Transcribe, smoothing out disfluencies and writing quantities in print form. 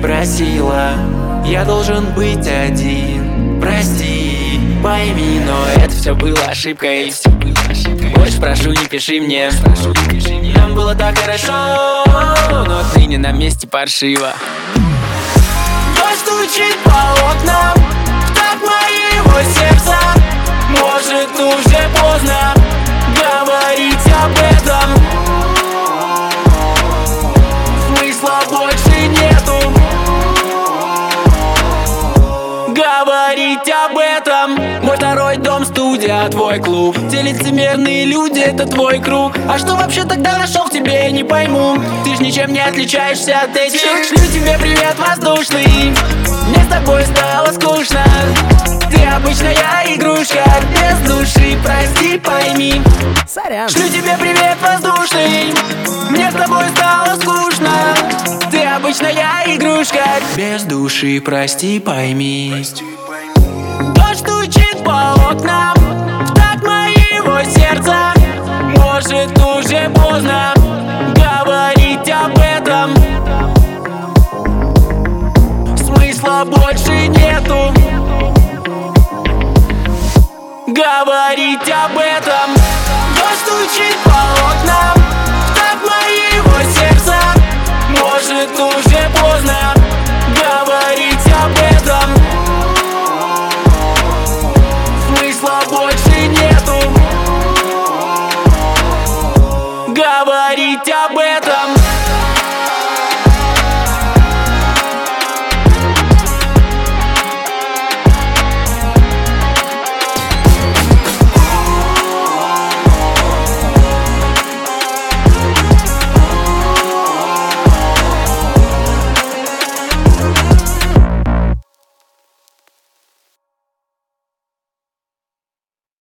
просила, я должен быть один. Прости, пойми, но это все было ошибкой. Больше прошу, не пиши мне. Нам было так хорошо, но отныне на месте паршиво. Дождь стучит по окнам, в такт моего сердца. Может, уже поздно говорить об этом. Смысла больше нету говорить об этом. Мой второй дом, студия, твой клуб. Те лицемерные люди, это твой круг. А что вообще тогда нашел в тебе, я не пойму. Ты ж ничем не отличаешься от этих. Шлю тебе привет воздушный, мне с тобой стало скучно. Ты обычная игрушка, без души, прости, пойми. Сорян. Шлю тебе привет воздушный, мне с тобой стало скучно. Ты обычная игрушка, без души, прости, пойми. Дождь стучит по окнам, в такт моего сердца. Может, уже поздно говорить об этом. Смысла больше нету говорить об этом. Дождь стучит по окнам,